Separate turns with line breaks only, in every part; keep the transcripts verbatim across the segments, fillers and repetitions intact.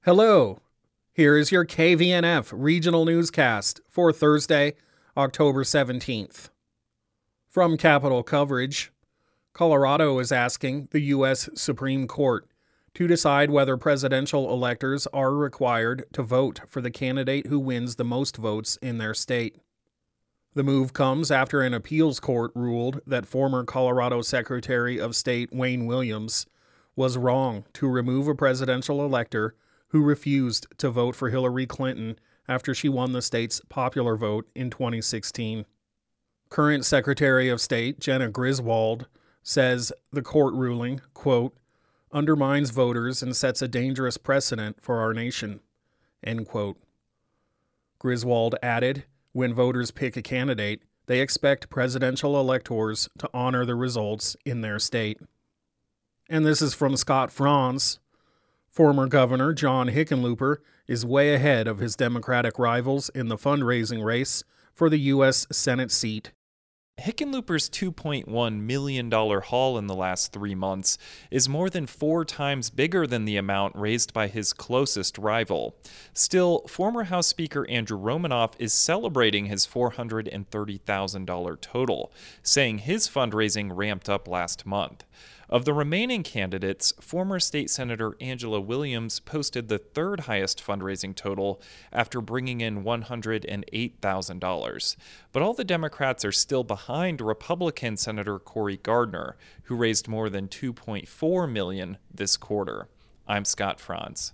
Hello, here is your K V N F Regional Newscast for Thursday, October seventeenth. From Capitol Coverage, Colorado is asking the U S Supreme Court to decide whether presidential electors are required to vote for the candidate who wins the most votes in their state. The move comes after an appeals court ruled that former Colorado Secretary of State Wayne Williams was wrong to remove a presidential elector who refused to vote for Hillary Clinton after she won the state's popular vote in twenty sixteen. Current Secretary of State Jena Griswold says the court ruling, quote, undermines voters and sets a dangerous precedent for our nation, end quote. Griswold added, when voters pick a candidate, they expect presidential electors to honor the results in their state. And this is from Scott Franz. Former Governor John Hickenlooper is way ahead of his Democratic rivals in the fundraising race for the U S Senate seat.
Hickenlooper's two point one million dollars haul in the last three months is more than four times bigger than the amount raised by his closest rival. Still, former House Speaker Andrew Romanoff is celebrating his four hundred thirty thousand dollars total, saying his fundraising ramped up last month. Of the remaining candidates, former State Senator Angela Williams posted the third highest fundraising total after bringing in one hundred eight thousand dollars. But all the Democrats are still behind Republican Senator Cory Gardner, who raised more than two point four million dollars this quarter. I'm Scott Franz.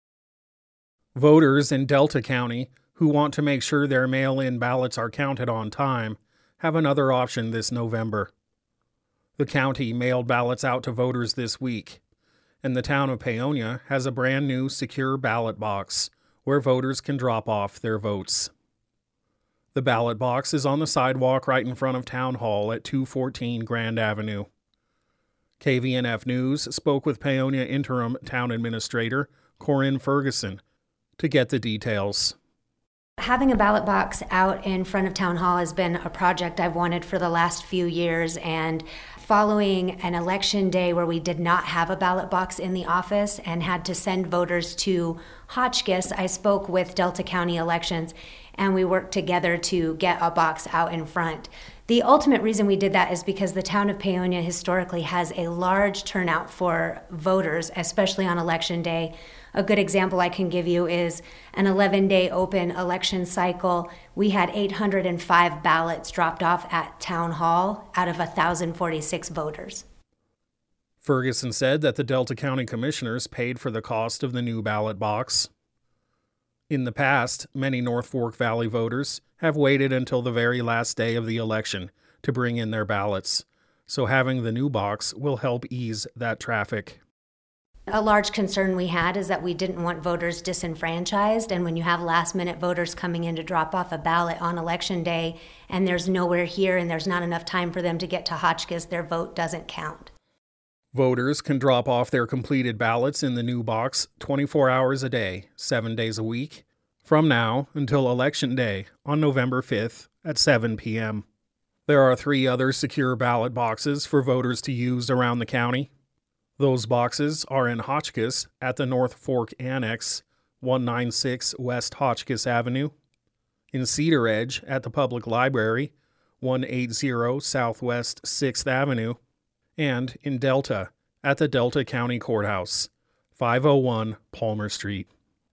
Voters in Delta County who want to make sure their mail-in ballots are counted on time have another option this November. The county mailed ballots out to voters this week, and the town of Paonia has a brand new secure ballot box where voters can drop off their votes. The ballot box is on the sidewalk right in front of Town Hall at two fourteen Grand Avenue. K V N F News spoke with Paonia Interim Town Administrator Corinne Ferguson to get the details.
Having a ballot box out in front of Town Hall has been a project I've wanted for the last few years, and following an election day where we did not have a ballot box in the office and had to send voters to Hotchkiss, I spoke with Delta County Elections and we worked together to get a box out in front. The ultimate reason we did that is because the town of Paonia historically has a large turnout for voters, especially on election day. A good example I can give you is an eleven-day open election cycle. We had eight hundred five ballots dropped off at Town Hall out of one thousand forty-six voters.
Ferguson said that the Delta County Commissioners paid for the cost of the new ballot box. In the past, many North Fork Valley voters have waited until the very last day of the election to bring in their ballots, so having the new box will help ease that traffic.
A large concern we had is that we didn't want voters disenfranchised, and when you have last-minute voters coming in to drop off a ballot on election day and there's nowhere here and there's not enough time for them to get to Hotchkiss, their vote doesn't count.
Voters can drop off their completed ballots in the new box twenty-four hours a day, seven days a week, from now until Election Day on November fifth at seven p.m. There are three other secure ballot boxes for voters to use around the county. Those boxes are in Hotchkiss at the North Fork Annex, one ninety-six West Hotchkiss Avenue, in Cedar Edge at the Public Library, one eighty Southwest sixth Avenue, and in Delta at the Delta County Courthouse, five oh one Palmer Street.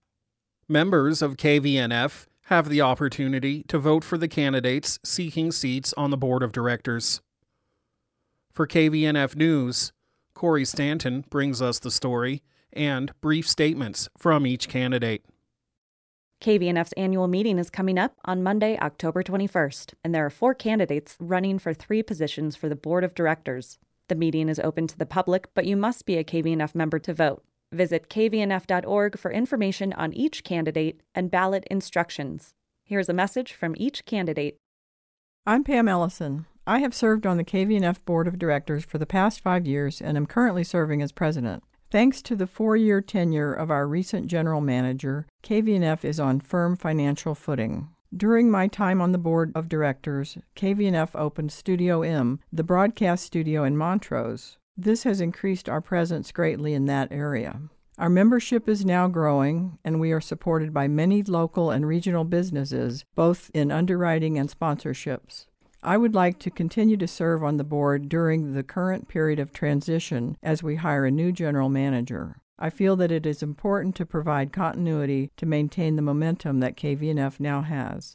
Members of K V N F have the opportunity to vote for the candidates seeking seats on the Board of Directors. For K V N F News, Corey Stanton brings us the story and brief statements from each candidate.
K V N F's annual meeting is coming up on Monday, October twenty-first, and there are four candidates running for three positions for the Board of Directors. The meeting is open to the public, but you must be a K V N F member to vote. Visit k v n f dot org for information on each candidate and ballot instructions. Here's a message from each candidate.
I'm Pam Ellison. I have served on the K V N F Board of Directors for the past five years and am currently serving as president. Thanks to the four-year tenure of our recent general manager, K V N F is on firm financial footing. During my time on the board of directors, K V N F opened Studio M, the broadcast studio in Montrose. This has increased our presence greatly in that area. Our membership is now growing, and we are supported by many local and regional businesses, both in underwriting and sponsorships. I would like to continue to serve on the board during the current period of transition as we hire a new general manager. I feel that it is important to provide continuity to maintain the momentum that K V N F now has.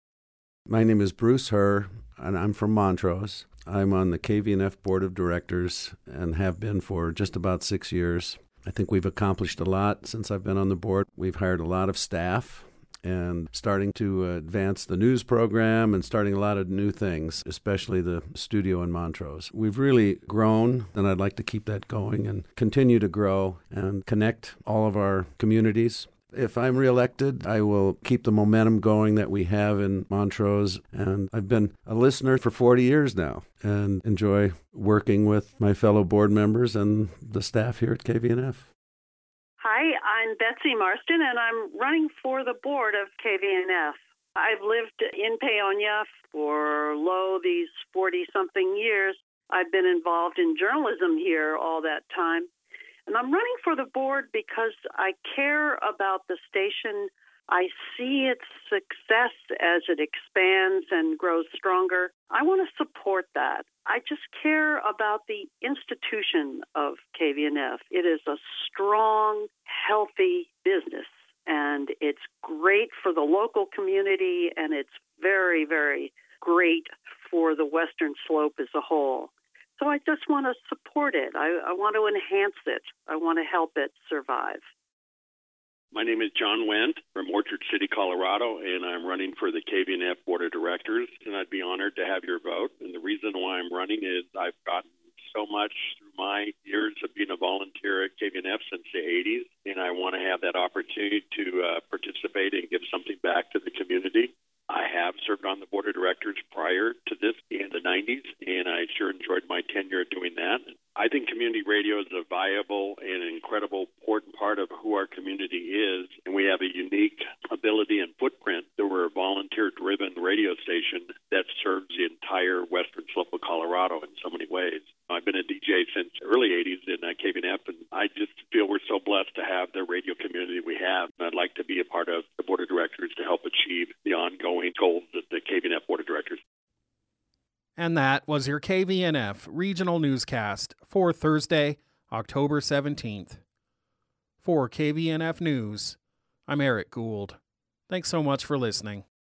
My name is Bruce Herr, and I'm from Montrose. I'm on the K V N F Board of Directors and have been for just about six years. I think we've accomplished a lot since I've been on the board. We've hired a lot of staff and starting to advance the news program and starting a lot of new things, especially the studio in Montrose. We've really grown, and I'd like to keep that going and continue to grow and connect all of our communities. If I'm reelected, I will keep the momentum going that we have in Montrose, and I've been a listener for forty years now and enjoy working with my fellow board members and the staff here at K V N F.
Hi, I'm Betsy Marston, and I'm running for the board of K V N F. I've lived in Paonia for, lo, these forty-something years. I've been involved in journalism here all that time. And I'm running for the board because I care about the station. I see its success as it expands and grows stronger. I want to support that. I just care about the institution of K V N F. It is a strong, healthy business, and it's great for the local community, and it's very, very great for the Western Slope as a whole. So I just want to support it. I, I want to enhance it. I want to help it survive.
My name is John Wendt from Orchard City, Colorado, and I'm running for the K V N F Board of Directors, and I'd be honored to have your vote. And the reason why I'm running is I've gotten so much through my years of being a volunteer at K V N F since the eighties, and I want to have that opportunity to uh, participate and give something back to the community. I have served on the board of directors prior to this in the nineties, and I sure enjoyed my tenure doing that. I think community radio is a viable and incredible important part of who our community is, and we have a unique ability and footprint that we're a volunteer-driven radio station that serves the entire western slope of Colorado in so many ways. I've been a D J since the early eighties in uh, K V N F, and I just feel we're so blessed to have the radio community we have. And I'd like to be a part of the board of directors to help achieve the ongoing goals of the K V N F board of directors.
And that was your K V N F Regional Newscast for Thursday, October seventeenth. For K V N F News, I'm Eric Gould. Thanks so much for listening.